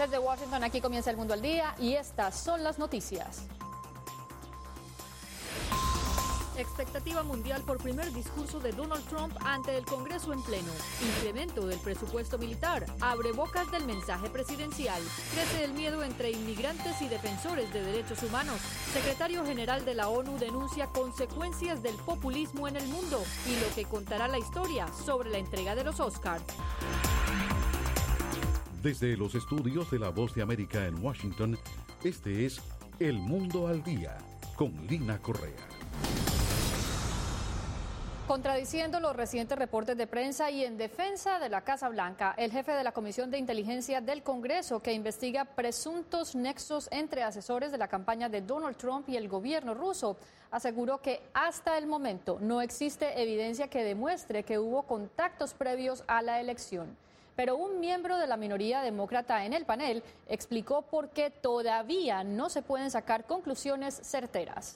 Desde Washington, aquí comienza El Mundo al Día y estas son las noticias. Expectativa mundial por primer discurso de Donald Trump ante el Congreso en pleno. Incremento del presupuesto militar. Abre bocas del mensaje presidencial. Crece el miedo entre inmigrantes y defensores de derechos humanos. Secretario General de la ONU denuncia consecuencias del populismo en el mundo y lo que contará la historia sobre la entrega de los Oscars. Desde los estudios de La Voz de América en Washington, este es El Mundo al Día con Lina Correa. Contradiciendo los recientes reportes de prensa y en defensa de la Casa Blanca, el jefe de la Comisión de Inteligencia del Congreso, que investiga presuntos nexos entre asesores de la campaña de Donald Trump y el gobierno ruso, aseguró que hasta el momento no existe evidencia que demuestre que hubo contactos previos a la elección. Pero un miembro de la minoría demócrata en el panel explicó por qué todavía no se pueden sacar conclusiones certeras.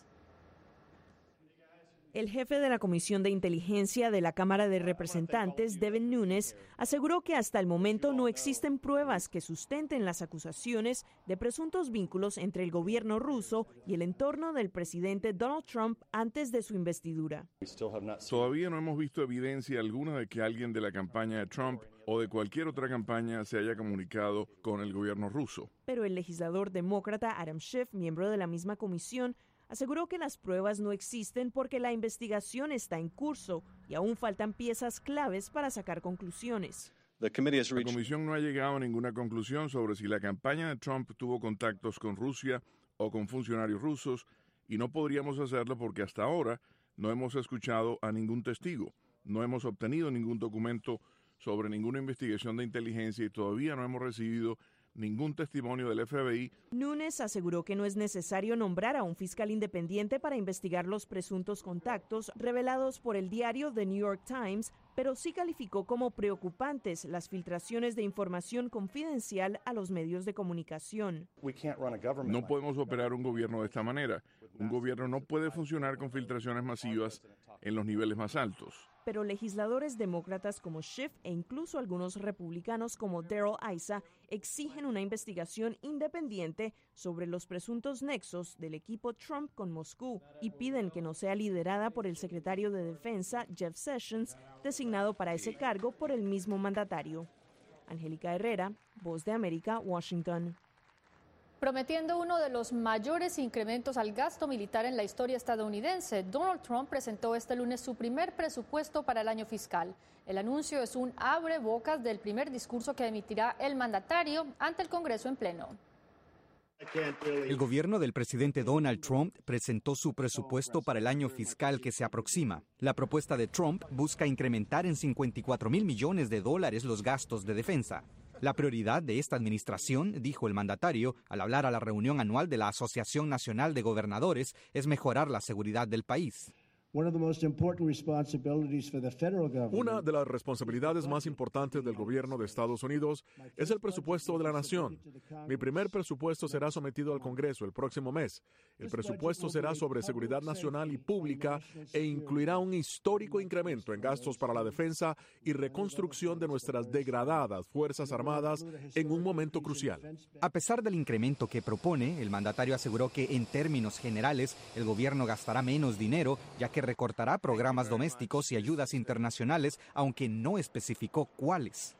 El jefe de la Comisión de Inteligencia de la Cámara de Representantes, Devin Nunes, aseguró que hasta el momento no existen pruebas que sustenten las acusaciones de presuntos vínculos entre el gobierno ruso y el entorno del presidente Donald Trump antes de su investidura. Todavía no hemos visto evidencia alguna de que alguien de la campaña de Trump o de cualquier otra campaña se haya comunicado con el gobierno ruso. Pero el legislador demócrata Adam Schiff, miembro de la misma comisión, aseguró que las pruebas no existen porque la investigación está en curso y aún faltan piezas claves para sacar conclusiones. La comisión no ha llegado a ninguna conclusión sobre si la campaña de Trump tuvo contactos con Rusia o con funcionarios rusos y no podríamos hacerlo porque hasta ahora no hemos escuchado a ningún testigo, no hemos obtenido ningún documento sobre ninguna investigación de inteligencia y todavía no hemos recibido ningún testimonio del FBI. Nunes aseguró que no es necesario nombrar a un fiscal independiente para investigar los presuntos contactos revelados por el diario The New York Times, pero sí calificó como preocupantes las filtraciones de información confidencial a los medios de comunicación. No podemos operar un gobierno de esta manera. Un gobierno no puede funcionar con filtraciones masivas en los niveles más altos. Pero legisladores demócratas como Schiff e incluso algunos republicanos como Darrell Issa exigen una investigación independiente sobre los presuntos nexos del equipo Trump con Moscú y piden que no sea liderada por el secretario de Defensa, Jeff Sessions, designado para ese cargo por el mismo mandatario. Angélica Herrera, Voz de América, Washington. Prometiendo uno de los mayores incrementos al gasto militar en la historia estadounidense, Donald Trump presentó este lunes su primer presupuesto para el año fiscal. El anuncio es un abrebocas del primer discurso que emitirá el mandatario ante el Congreso en pleno. El gobierno del presidente Donald Trump presentó su presupuesto para el año fiscal que se aproxima. La propuesta de Trump busca incrementar en $54,000 millones los gastos de defensa. La prioridad de esta administración, dijo el mandatario al hablar a la reunión anual de la Asociación Nacional de Gobernadores, es mejorar la seguridad del país. Una de las responsabilidades más importantes del gobierno de Estados Unidos es el presupuesto de la nación. Mi primer presupuesto será sometido al Congreso el próximo mes. El presupuesto será sobre seguridad nacional y pública e incluirá un histórico incremento en gastos para la defensa y reconstrucción de nuestras degradadas Fuerzas Armadas en un momento crucial. A pesar del incremento que propone, el mandatario aseguró que en términos generales el gobierno gastará menos dinero, ya que recortará programas domésticos y ayudas internacionales, aunque no especificó cuáles.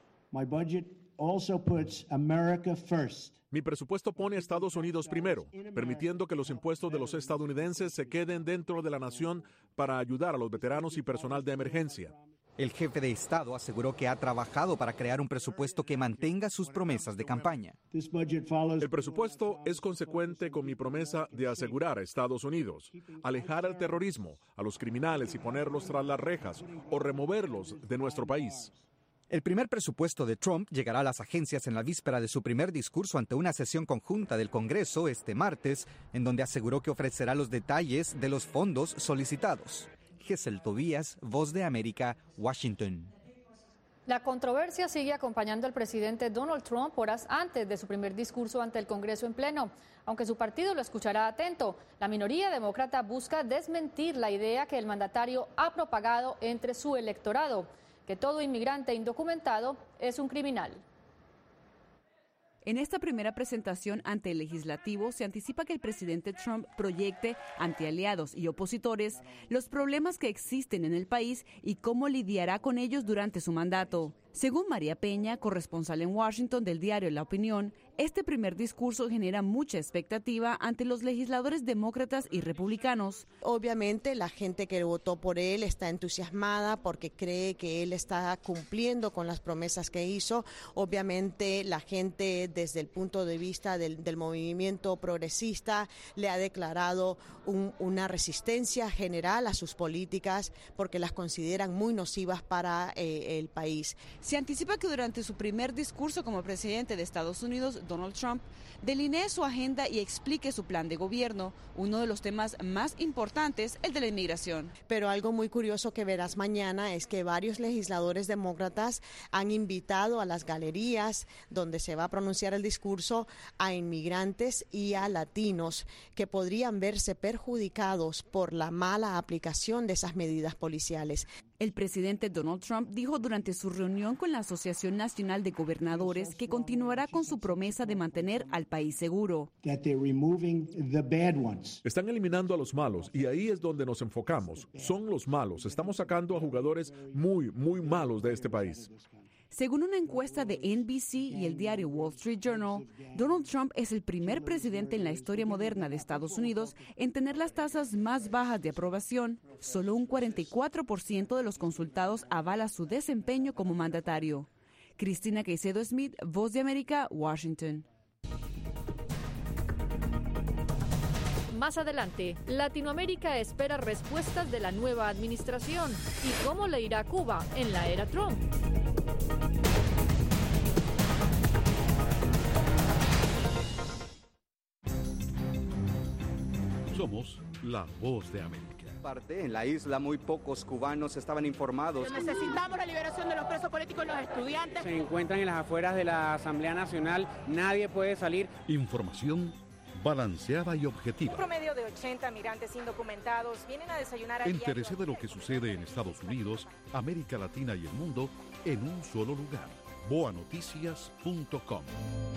Mi presupuesto pone a Estados Unidos primero, permitiendo que los impuestos de los estadounidenses se queden dentro de la nación para ayudar a los veteranos y personal de emergencia. El jefe de Estado aseguró que ha trabajado para crear un presupuesto que mantenga sus promesas de campaña. El presupuesto es consecuente con mi promesa de asegurar a Estados Unidos, alejar al terrorismo, a los criminales y ponerlos tras las rejas o removerlos de nuestro país. El primer presupuesto de Trump llegará a las agencias en la víspera de su primer discurso ante una sesión conjunta del Congreso este martes, en donde aseguró que ofrecerá los detalles de los fondos solicitados. Gesell Tobías, Voz de América, Washington. La controversia sigue acompañando al presidente Donald Trump horas antes de su primer discurso ante el Congreso en pleno. Aunque su partido lo escuchará atento, la minoría demócrata busca desmentir la idea que el mandatario ha propagado entre su electorado, que todo inmigrante indocumentado es un criminal. En esta primera presentación ante el legislativo se anticipa que el presidente Trump proyecte ante aliados y opositores los problemas que existen en el país y cómo lidiará con ellos durante su mandato. Según María Peña, corresponsal en Washington del diario La Opinión, este primer discurso genera mucha expectativa ante los legisladores demócratas y republicanos. Obviamente la gente que votó por él está entusiasmada porque cree que él está cumpliendo con las promesas que hizo. Obviamente la gente desde el punto de vista del movimiento progresista le ha declarado una resistencia general a sus políticas porque las consideran muy nocivas para el país. Se anticipa que durante su primer discurso como presidente de Estados Unidos, Donald Trump delinee su agenda y explique su plan de gobierno. Uno de los temas más importantes, el de la inmigración. Pero algo muy curioso que verás mañana es que varios legisladores demócratas han invitado a las galerías donde se va a pronunciar el discurso a inmigrantes y a latinos que podrían verse perjudicados por la mala aplicación de esas medidas policiales. El presidente Donald Trump dijo durante su reunión con la Asociación Nacional de Gobernadores que continuará con su promesa de mantener al país seguro. Están eliminando a los malos y ahí es donde nos enfocamos. Son los malos. Estamos sacando a jugadores muy, muy malos de este país. Según una encuesta de NBC y el diario Wall Street Journal, Donald Trump es el primer presidente en la historia moderna de Estados Unidos en tener las tasas más bajas de aprobación. Solo un 44% de los consultados avala su desempeño como mandatario. Cristina Caicedo Smith, Voz de América, Washington. Más adelante, Latinoamérica espera respuestas de la nueva administración. ¿Y cómo le irá a Cuba en la era Trump? Somos la Voz de América. En la isla muy pocos cubanos estaban informados. Necesitamos la liberación de los presos políticos y los estudiantes. Se encuentran en las afueras de la Asamblea Nacional, nadie puede salir. Información balanceada y objetiva. Un promedio de 80 migrantes indocumentados vienen a desayunar a Entérese de lo que sucede en Estados Unidos, América Latina y el mundo en un solo lugar. boanoticias.com.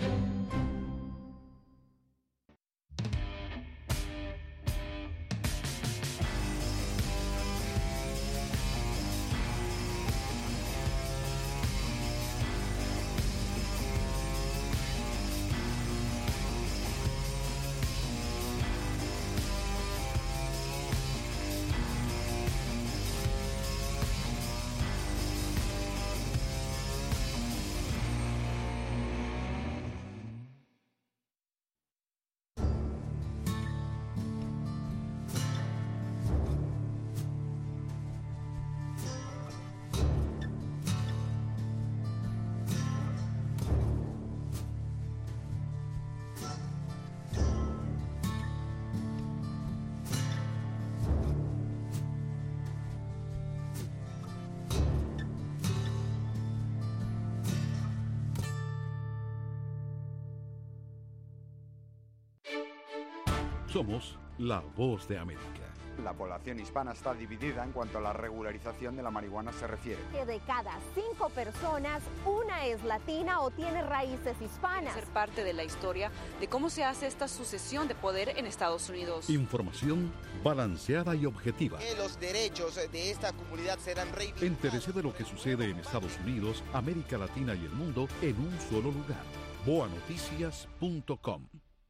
Somos la Voz de América. La población hispana está dividida en cuanto a la regularización de la marihuana se refiere. Que de cada 5 personas, una es latina o tiene raíces hispanas. Ser parte de la historia de cómo se hace esta sucesión de poder en Estados Unidos. Información balanceada y objetiva. Que los derechos de esta comunidad serán reivindicados. Entérese de lo que sucede en Estados Unidos, América Latina y el mundo en un solo lugar. boanoticias.com.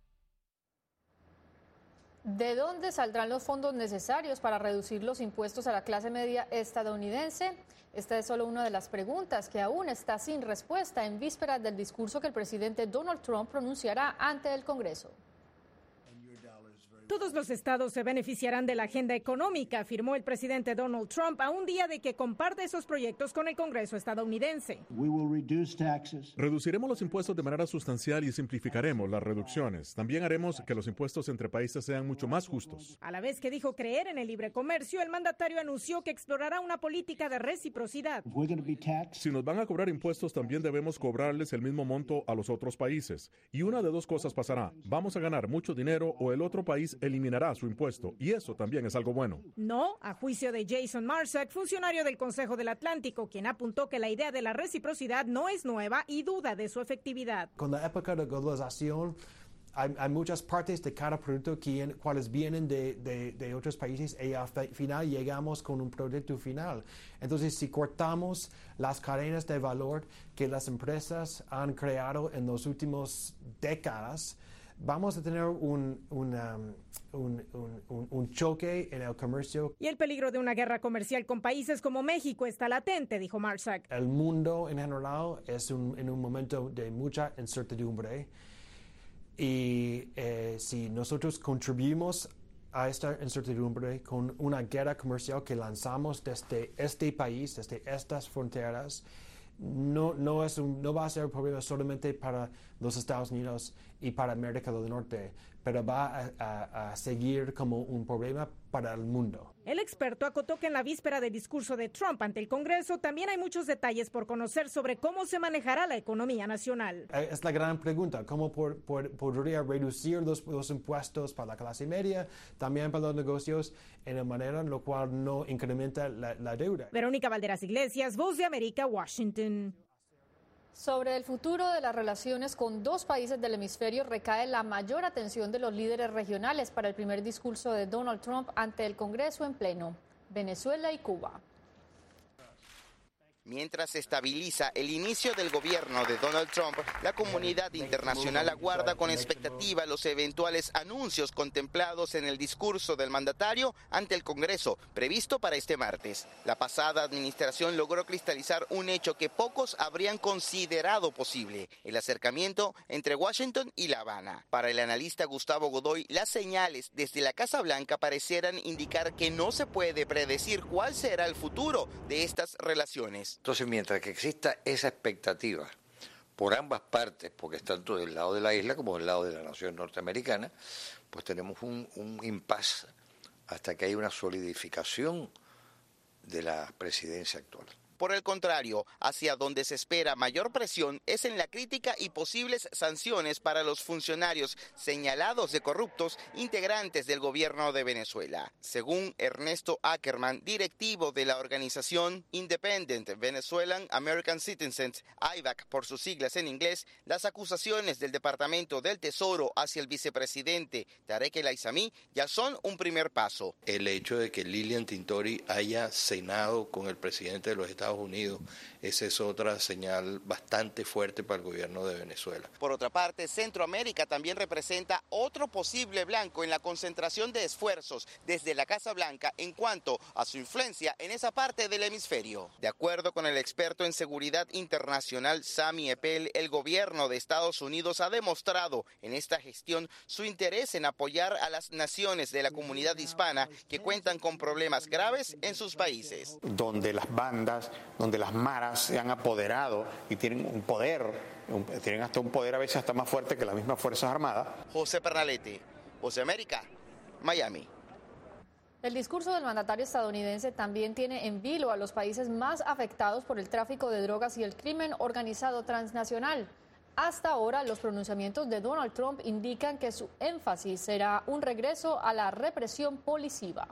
¿De dónde saldrán los fondos necesarios para reducir los impuestos a la clase media estadounidense? Esta es solo una de las preguntas que aún está sin respuesta en vísperas del discurso que el presidente Donald Trump pronunciará ante el Congreso. Todos los estados se beneficiarán de la agenda económica, afirmó el presidente Donald Trump a un día de que comparte esos proyectos con el Congreso estadounidense. Reduciremos los impuestos de manera sustancial y simplificaremos las reducciones. También haremos que los impuestos entre países sean mucho más justos. A la vez que dijo creer en el libre comercio, el mandatario anunció que explorará una política de reciprocidad. Si nos van a cobrar impuestos, también debemos cobrarles el mismo monto a los otros países. Y una de dos cosas pasará. Vamos a ganar mucho dinero o el otro país eliminará su impuesto, y eso también es algo bueno. No, a juicio de Jason Marsack, funcionario del Consejo del Atlántico, quien apuntó que la idea de la reciprocidad no es nueva y duda de su efectividad. Con la época de globalización, hay muchas partes de cada producto cuales vienen de otros países y al final llegamos con un producto final. Entonces, si cortamos las cadenas de valor que las empresas han creado en las últimas décadas, vamos a tener un choque en el comercio. Y el peligro de una guerra comercial con países como México está latente, dijo Marsack. El mundo en general es en un momento de mucha incertidumbre. Y si nosotros contribuimos a esta incertidumbre con una guerra comercial que lanzamos desde este país, desde estas fronteras, no va a ser un problema solamente para los Estados Unidos y para América del Norte, pero va a seguir como un problema para el mundo. El experto acotó que en la víspera del discurso de Trump ante el Congreso también hay muchos detalles por conocer sobre cómo se manejará la economía nacional. Es la gran pregunta, ¿cómo podría reducir los impuestos para la clase media, también para los negocios, en la manera en la cual no incrementa la deuda? Verónica Valderas Iglesias, Voz de América, Washington. Sobre el futuro de las relaciones con dos países del hemisferio recae la mayor atención de los líderes regionales para el primer discurso de Donald Trump ante el Congreso en pleno, Venezuela y Cuba. Mientras se estabiliza el inicio del gobierno de Donald Trump, la comunidad internacional aguarda con expectativa los eventuales anuncios contemplados en el discurso del mandatario ante el Congreso, previsto para este martes. La pasada administración logró cristalizar un hecho que pocos habrían considerado posible: el acercamiento entre Washington y La Habana. Para el analista Gustavo Godoy, las señales desde la Casa Blanca parecieran indicar que no se puede predecir cuál será el futuro de estas relaciones. Entonces, mientras que exista esa expectativa por ambas partes, porque es tanto del lado de la isla como del lado de la nación norteamericana, pues tenemos un impasse hasta que haya una solidificación de la presidencia actual. Por el contrario, hacia donde se espera mayor presión es en la crítica y posibles sanciones para los funcionarios señalados de corruptos integrantes del gobierno de Venezuela. Según Ernesto Ackerman, directivo de la organización Independent Venezuelan American Citizens, IVAC por sus siglas en inglés, las acusaciones del Departamento del Tesoro hacia el vicepresidente Tarek El Aissami ya son un primer paso. El hecho de que Lilian Tintori haya cenado con el presidente de los Estados Unidos, esa es otra señal bastante fuerte para el gobierno de Venezuela. Por otra parte, Centroamérica también representa otro posible blanco en la concentración de esfuerzos desde la Casa Blanca en cuanto a su influencia en esa parte del hemisferio. De acuerdo con el experto en seguridad internacional Sami Eppel, el gobierno de Estados Unidos ha demostrado en esta gestión su interés en apoyar a las naciones de la comunidad hispana que cuentan con problemas graves en sus países. Donde las bandas, donde las maras se han apoderado y tienen un poder, tienen hasta un poder a veces hasta más fuerte que las mismas Fuerzas Armadas. José Pernalete, Voz de América, Miami. El discurso del mandatario estadounidense también tiene en vilo a los países más afectados por el tráfico de drogas y el crimen organizado transnacional. Hasta ahora, los pronunciamientos de Donald Trump indican que su énfasis será un regreso a la represión policiva.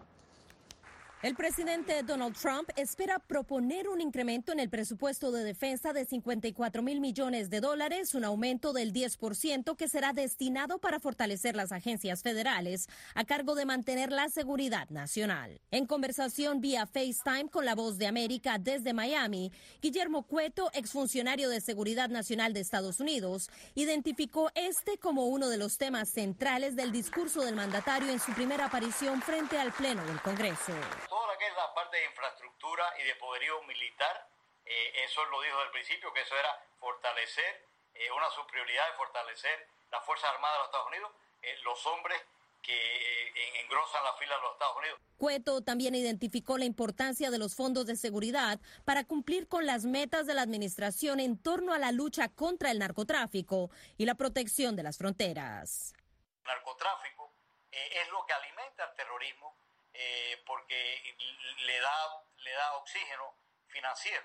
El presidente Donald Trump espera proponer un incremento en el presupuesto de defensa de $54,000 millones, un aumento del 10% que será destinado para fortalecer las agencias federales a cargo de mantener la seguridad nacional. En conversación vía FaceTime con la Voz de América desde Miami, Guillermo Cueto, exfuncionario de Seguridad Nacional de Estados Unidos, identificó este como uno de los temas centrales del discurso del mandatario en su primera aparición frente al Pleno del Congreso. Todo lo que es la parte de infraestructura y de poderío militar, eso lo dijo desde el principio, que eso era fortalecer, una de sus prioridades, fortalecer las Fuerzas Armadas de los Estados Unidos, los hombres que engrosan la fila de los Estados Unidos. Cueto también identificó la importancia de los fondos de seguridad para cumplir con las metas de la administración en torno a la lucha contra el narcotráfico y la protección de las fronteras. El narcotráfico es lo que alimenta el terrorismo, porque le da oxígeno financiero.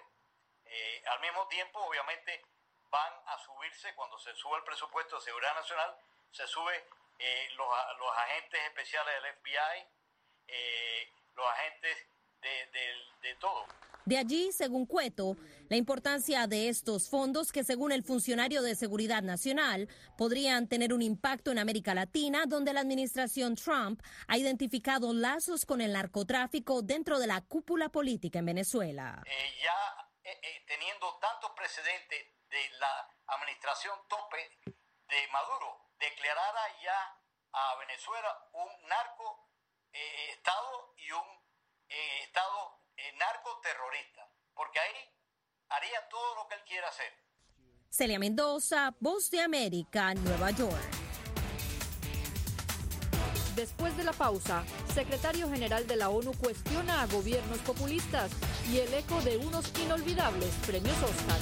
Al mismo tiempo, obviamente, van a subirse, cuando se sube el presupuesto de seguridad nacional, se sube los agentes especiales del FBI, los agentes de todo. De allí, según Cueto, la importancia de estos fondos que, según el funcionario de Seguridad Nacional, podrían tener un impacto en América Latina, donde la administración Trump ha identificado lazos con el narcotráfico dentro de la cúpula política en Venezuela. Teniendo tantos precedentes de la administración tope de Maduro, declarara ya a Venezuela un narco estado y un estado narcoterrorista, porque ahí haría todo lo que él quiera hacer. Celia Mendoza, Voz de América, Nueva York. Después de la pausa, secretario general de la ONU cuestiona a gobiernos populistas y el eco de unos inolvidables premios Oscar.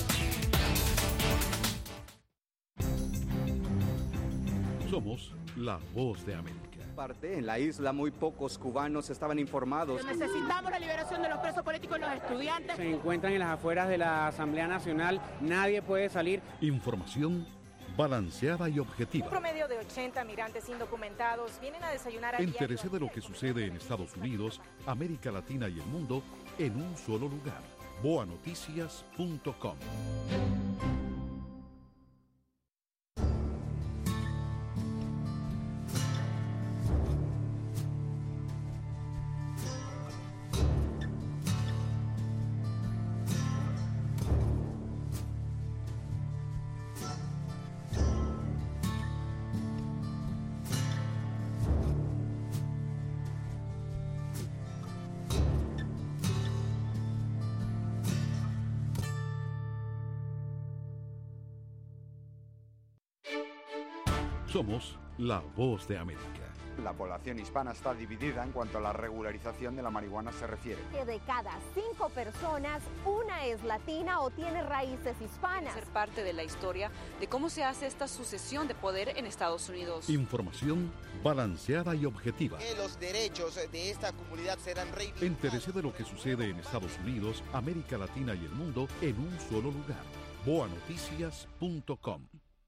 Somos la Voz de América. En la isla muy pocos cubanos estaban informados. Necesitamos la liberación de los presos políticos y los estudiantes. Se encuentran en las afueras de la Asamblea Nacional, nadie puede salir. Información balanceada y objetiva. Un promedio de 80 migrantes indocumentados vienen a desayunar a Entérese de lo que sucede en Estados Unidos, América Latina y el mundo en un solo lugar. boanoticias.com. Somos la Voz de América. La población hispana está dividida en cuanto a la regularización de la marihuana se refiere. Que de cada 5 personas, una es latina o tiene raíces hispanas. Ser parte de la historia de cómo se hace esta sucesión de poder en Estados Unidos. Información balanceada y objetiva. Que los derechos de esta comunidad serán reivindicados. Entérese de lo que sucede en Estados Unidos, América Latina y el mundo en un solo lugar. boanoticias.com.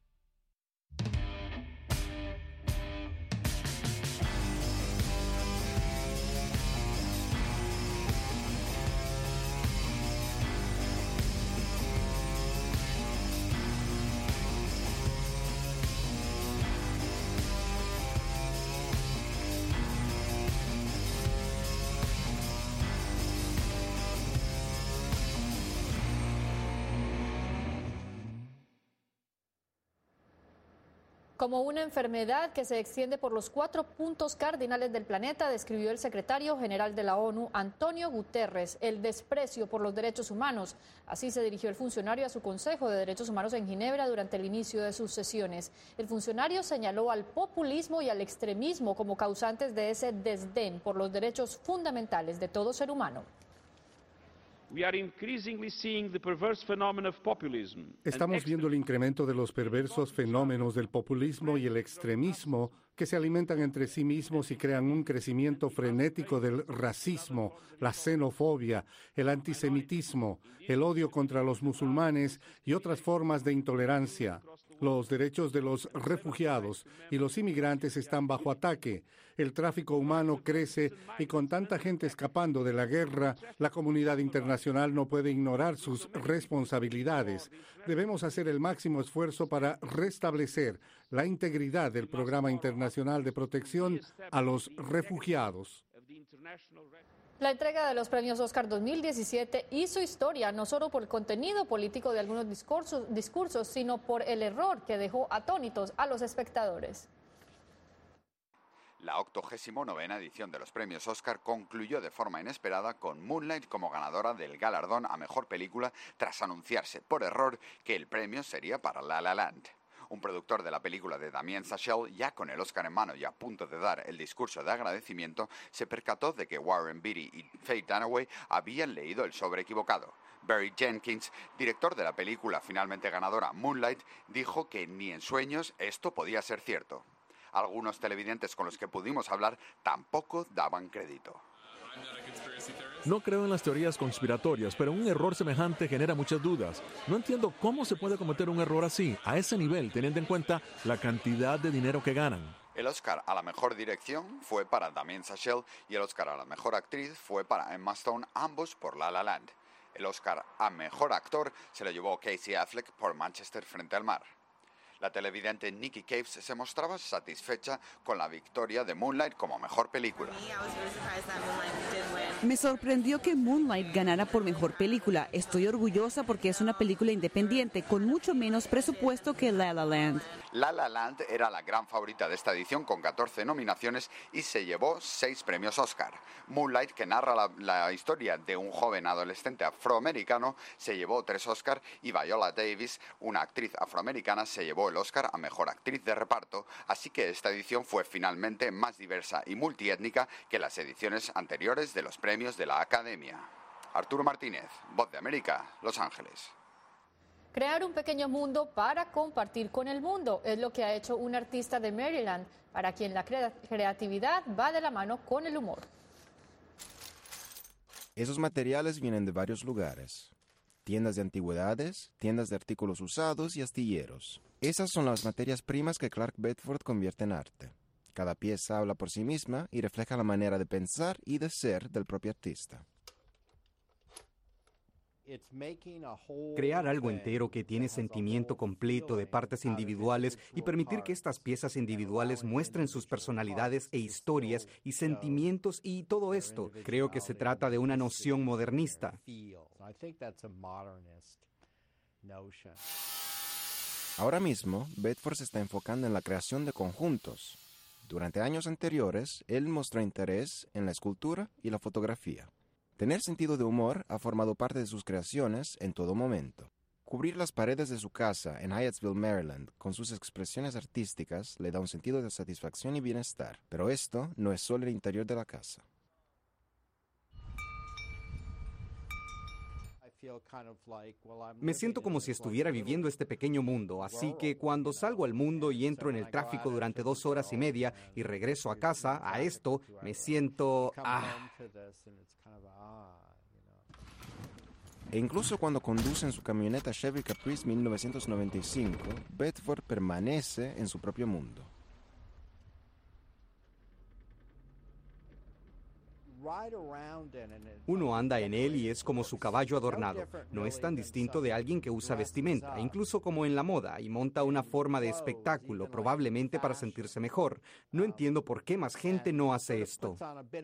Como una enfermedad que se extiende por los 4 puntos cardinales del planeta, describió el secretario general de la ONU, Antonio Guterres, el desprecio por los derechos humanos. Así se dirigió el funcionario a su Consejo de Derechos Humanos en Ginebra durante el inicio de sus sesiones. El funcionario señaló al populismo y al extremismo como causantes de ese desdén por los derechos fundamentales de todo ser humano. Estamos viendo el incremento de los perversos fenómenos del populismo y el extremismo que se alimentan entre sí mismos y crean un crecimiento frenético del racismo, la xenofobia, el antisemitismo, el odio contra los musulmanes y otras formas de intolerancia. Los derechos de los refugiados y los inmigrantes están bajo ataque. El tráfico humano crece y con tanta gente escapando de la guerra, la comunidad internacional no puede ignorar sus responsabilidades. Debemos hacer el máximo esfuerzo para restablecer la integridad del Programa Internacional de Protección a los Refugiados. La entrega de los premios Oscar 2017 hizo historia no solo por el contenido político de algunos discursos, sino por el error que dejó atónitos a los espectadores. La 89ª edición de los premios Oscar concluyó de forma inesperada con Moonlight como ganadora del galardón a mejor película tras anunciarse por error que el premio sería para La La Land. Un productor de la película de Damien Chazelle, ya con el Oscar en mano y a punto de dar el discurso de agradecimiento, se percató de que Warren Beatty y Faye Dunaway habían leído el sobre equivocado. Barry Jenkins, director de la película finalmente ganadora Moonlight, dijo que ni en sueños esto podía ser cierto. Algunos televidentes con los que pudimos hablar tampoco daban crédito. No creo en las teorías conspiratorias, pero un error semejante genera muchas dudas. No entiendo cómo se puede cometer un error así, a ese nivel, teniendo en cuenta la cantidad de dinero que ganan. El Oscar a la mejor dirección fue para Damien Chazelle y el Oscar a la mejor actriz fue para Emma Stone, ambos por La La Land. El Oscar a mejor actor se lo llevó Casey Affleck por Manchester frente al mar. La televidente Nikki Caves se mostraba satisfecha con la victoria de Moonlight como mejor película. Me sorprendió que Moonlight ganara por mejor película. Estoy orgullosa porque es una película independiente con mucho menos presupuesto que La La Land. La La Land era la gran favorita de esta edición con 14 nominaciones y se llevó 6 premios Oscar. Moonlight, que narra la historia de un joven adolescente afroamericano, se llevó 3 Oscar y Viola Davis, una actriz afroamericana, se llevó el Oscar a mejor actriz de reparto, así que esta edición fue finalmente más diversa y multiétnica que las ediciones anteriores de los premios de la Academia. Arturo Martínez, Voz de América, Los Ángeles. Crear un pequeño mundo para compartir con el mundo es lo que ha hecho un artista de Maryland, para quien la creatividad va de la mano con el humor. Esos materiales vienen de varios lugares: tiendas de antigüedades, tiendas de artículos usados y astilleros. Esas son las materias primas que Clark Bedford convierte en arte. Cada pieza habla por sí misma y refleja la manera de pensar y de ser del propio artista. Crear algo entero que tiene sentimiento completo de partes individuales y permitir que estas piezas individuales muestren sus personalidades e historias y sentimientos y todo esto. Creo que se trata de una noción modernista. Ahora mismo, Bedford se está enfocando en la creación de conjuntos. Durante años anteriores, él mostró interés en la escultura y la fotografía. Tener sentido de humor ha formado parte de sus creaciones en todo momento. Cubrir las paredes de su casa en Hyattsville, Maryland, con sus expresiones artísticas le da un sentido de satisfacción y bienestar. Pero esto no es solo el interior de la casa. Me siento como si estuviera viviendo este pequeño mundo, así que cuando salgo al mundo y entro en el tráfico durante 2 horas y media y regreso a casa, a esto, me siento... E incluso cuando conduce en su camioneta Chevy Caprice 1995, Bedford permanece en su propio mundo. Uno anda en él y es como su caballo adornado. No es tan distinto de alguien que usa vestimenta, incluso como en la moda, y monta una forma de espectáculo, probablemente para sentirse mejor. No entiendo por qué más gente no hace esto.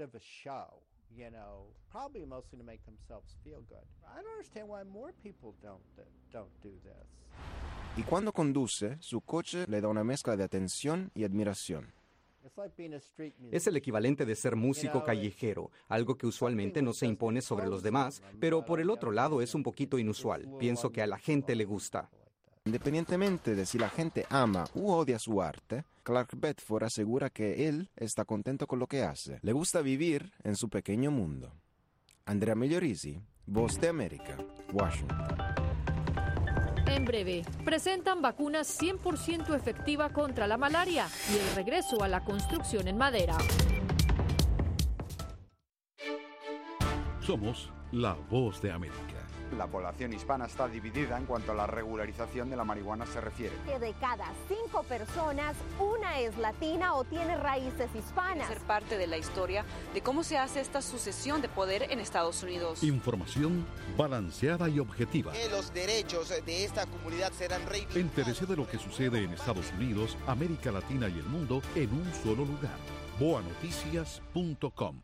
Y cuando conduce, su coche le da una mezcla de atención y admiración. Es el equivalente de ser músico callejero, algo que usualmente no se impone sobre los demás, pero por el otro lado es un poquito inusual. Pienso que a la gente le gusta. Independientemente de si la gente ama u odia su arte, Clark Bedford asegura que él está contento con lo que hace. Le gusta vivir en su pequeño mundo. Andrea Migliorisi, Voz de América, Washington. En breve, presentan vacunas 100% efectiva contra la malaria y el regreso a la construcción en madera. Somos la Voz de América. La población hispana está dividida en cuanto a la regularización de la marihuana se refiere. Que de cada 5 personas, una es latina o tiene raíces hispanas. Ser parte de la historia de cómo se hace esta sucesión de poder en Estados Unidos. Información balanceada y objetiva. Que los derechos de esta comunidad serán reivindicados. Entérese de lo que sucede en Estados Unidos, América Latina y el mundo en un solo lugar. boanoticias.com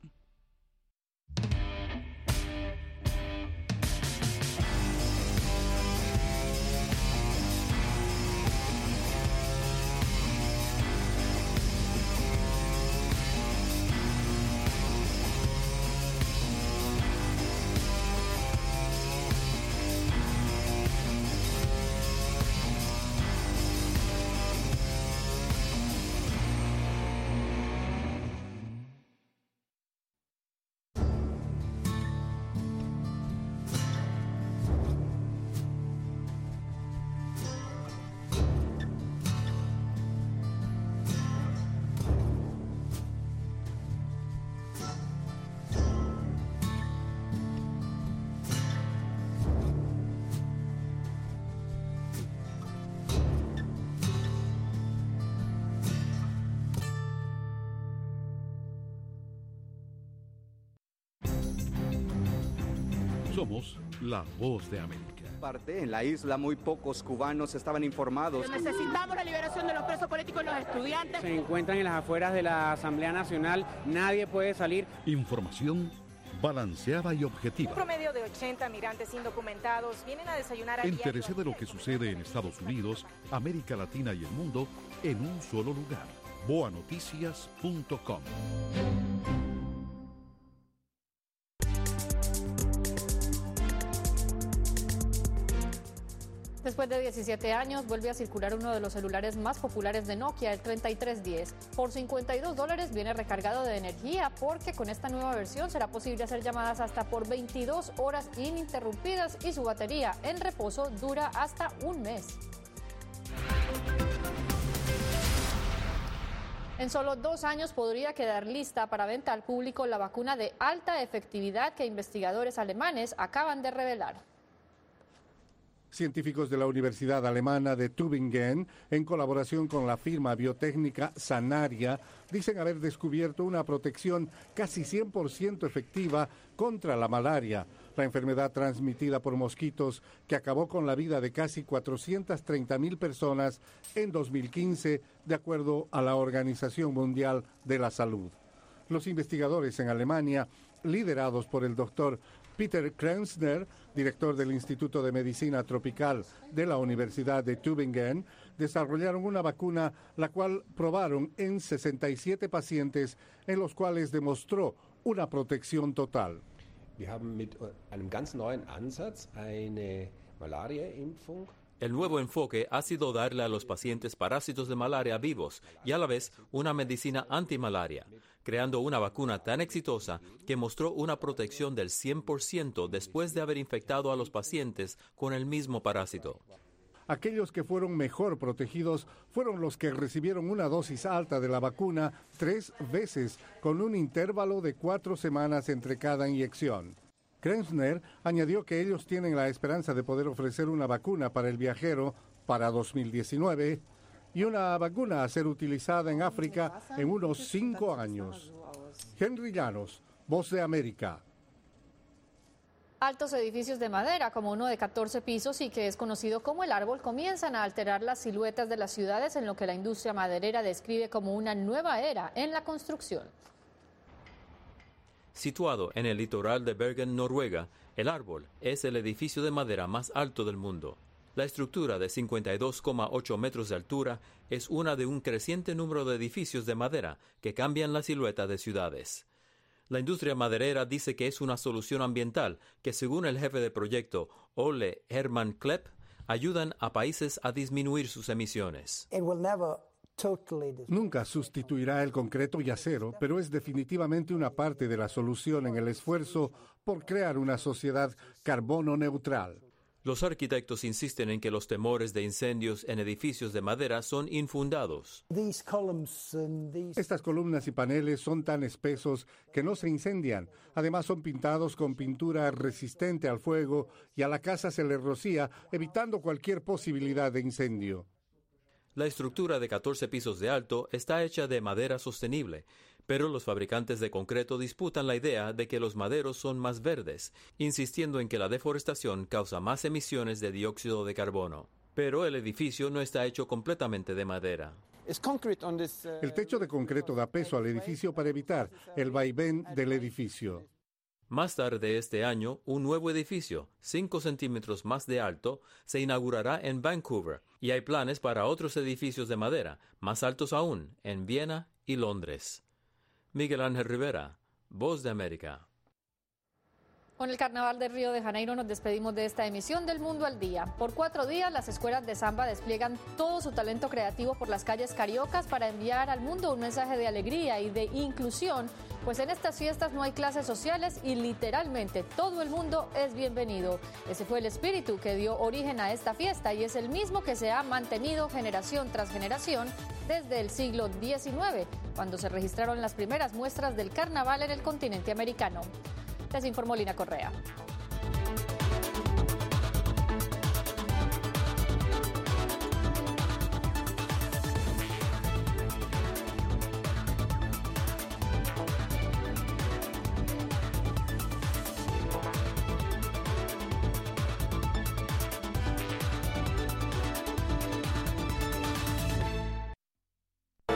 Somos la voz de América. En la isla muy pocos cubanos estaban informados. Necesitamos la liberación de los presos políticos y los estudiantes. Se encuentran en las afueras de la Asamblea Nacional, nadie puede salir. Información balanceada y objetiva. Un promedio de 80 migrantes indocumentados vienen a desayunar a Entérese de lo que sucede en Estados Unidos, América Latina y el mundo en un solo lugar. boanoticias.com. Después de 17 años, vuelve a circular uno de los celulares más populares de Nokia, el 3310. Por $52 viene recargado de energía porque con esta nueva versión será posible hacer llamadas hasta por 22 horas ininterrumpidas y su batería en reposo dura hasta un mes. En solo 2 años podría quedar lista para venta al público la vacuna de alta efectividad que investigadores alemanes acaban de revelar. Científicos de la Universidad Alemana de Tübingen, en colaboración con la firma biotécnica Sanaria, dicen haber descubierto una protección casi 100% efectiva contra la malaria, la enfermedad transmitida por mosquitos que acabó con la vida de casi 430,000 personas en 2015, de acuerdo a la Organización Mundial de la Salud. Los investigadores en Alemania, liderados por el doctor Peter Krenzner, director del Instituto de Medicina Tropical de la Universidad de Tübingen, desarrollaron una vacuna la cual probaron en 67 pacientes en los cuales demostró una protección total. Wir haben mit einem ganz neuen Ansatz eine Malaria-Impfung. El nuevo enfoque ha sido darle a los pacientes parásitos de malaria vivos y a la vez una medicina antimalaria, creando una vacuna tan exitosa que mostró una protección del 100% después de haber infectado a los pacientes con el mismo parásito. Aquellos que fueron mejor protegidos fueron los que recibieron una dosis alta de la vacuna 3 veces, con un intervalo de 4 semanas entre cada inyección. Krenzner añadió que ellos tienen la esperanza de poder ofrecer una vacuna para el viajero para 2019 y una vacuna a ser utilizada en África en unos 5 años. Henry Llanos, Voz de América. Altos edificios de madera, como uno de 14 pisos y que es conocido como El Árbol, comienzan a alterar las siluetas de las ciudades en lo que la industria maderera describe como una nueva era en la construcción. Situado en el litoral de Bergen, Noruega, El Árbol es el edificio de madera más alto del mundo. La estructura de 52,8 metros de altura es una de un creciente número de edificios de madera que cambian la silueta de ciudades. La industria maderera dice que es una solución ambiental que, según el jefe de proyecto, Ole Herman Klepp, ayudan a países a disminuir sus emisiones. Nunca sustituirá el concreto y acero, pero es definitivamente una parte de la solución en el esfuerzo por crear una sociedad carbono neutral. Los arquitectos insisten en que los temores de incendios en edificios de madera son infundados. Estas columnas y paneles son tan espesos que no se incendian. Además son pintados con pintura resistente al fuego y a la casa se le rocía, evitando cualquier posibilidad de incendio. La estructura de 14 pisos de alto está hecha de madera sostenible, pero los fabricantes de concreto disputan la idea de que los maderos son más verdes, insistiendo en que la deforestación causa más emisiones de dióxido de carbono. Pero el edificio no está hecho completamente de madera. El techo de concreto da peso al edificio para evitar el vaivén del edificio. Más tarde este año, un nuevo edificio, 5 centímetros más de alto, se inaugurará en Vancouver, y hay planes para otros edificios de madera, más altos aún, en Viena y Londres. Miguel Ángel Rivera, Voz de América. Con el Carnaval de Río de Janeiro nos despedimos de esta emisión del Mundo al Día. Por 4 días, las escuelas de samba despliegan todo su talento creativo por las calles cariocas para enviar al mundo un mensaje de alegría y de inclusión, pues en estas fiestas no hay clases sociales y literalmente todo el mundo es bienvenido. Ese fue el espíritu que dio origen a esta fiesta y es el mismo que se ha mantenido generación tras generación desde el siglo XIX, cuando se registraron las primeras muestras del carnaval en el continente americano. Les informó Lina Correa.